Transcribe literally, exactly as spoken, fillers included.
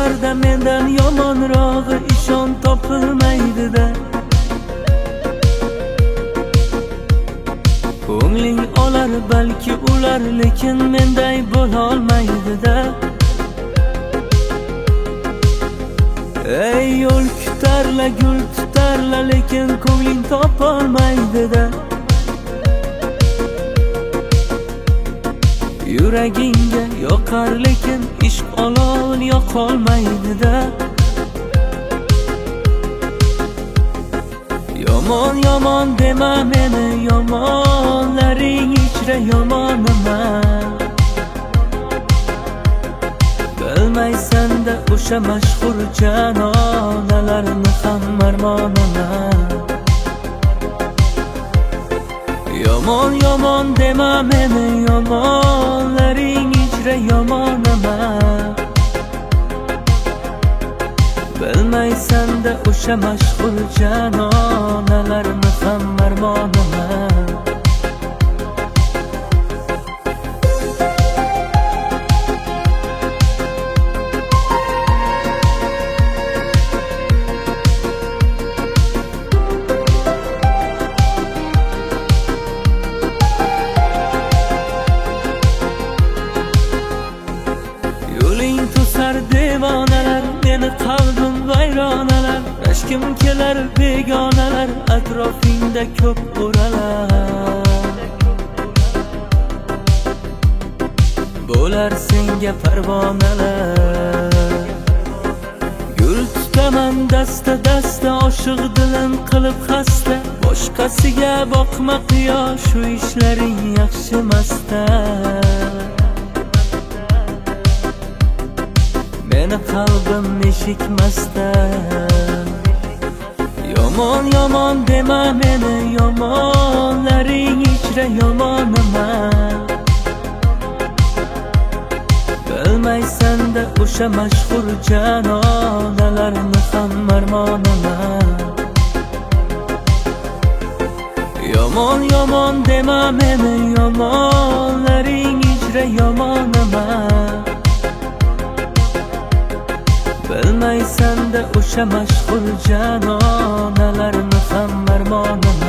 Ko'zlarda mendan yomonrog'i ishon topilmaydi-da. Ko'ngling olar balki ular, lekin menday bo'lolmaydi-da. Ey yo'l kutarla, gul tutarla, lekin ko'ngling topolmaydi-da. Yuragingga yoqar lekin ishq olov yoqolmaydi-da. Yomon yomon dema meni, yomonlaring ichra yomonaman. Bilmaysan-da o'sha mashhur janonalarni ham marmonaman. Yomon yomon dema meni, yomonlaring ichra yomonaman. Bilmaysan-da o'sha mashhur janonalarni ham marmonaman. Yo'ling to'sar devonalar, meni qalbim vayronalar. Rashkim kelar begonalar, atrofingda ko'p o'ralar. Bo'lar senga parvonalar. Gul tutaman dasta dasta, oshiq dilim qilib xasta. Boshqasiga boqma quyosh, shu ishlaring yaxshi masta. Meni qalbim eshikmasda. Yomon yomon dema meni, yomonlaring ichra yomonaman. Bilmaysan-da o'sha mashhur janonalarni ham marmonaman. Yomon yomon dema meni, yomonlaring ichra yomonaman. Bilmaysan-da o'sha mashhur janonalarni ham marmonaman.